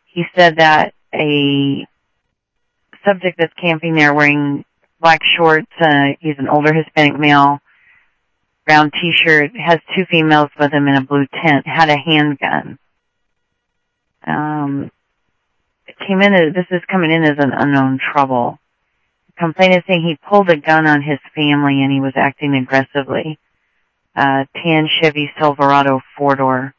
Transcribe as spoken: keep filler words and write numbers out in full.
he said that a subject that's camping there wearing black shorts, uh, he's an older Hispanic male, brown t-shirt, has two females with him in a blue tent, had a handgun. Um, it came in as, this is coming in as an unknown trouble. The complaint is saying he pulled a gun on his family and he was acting aggressively. Uh, tan Chevy Silverado four-door.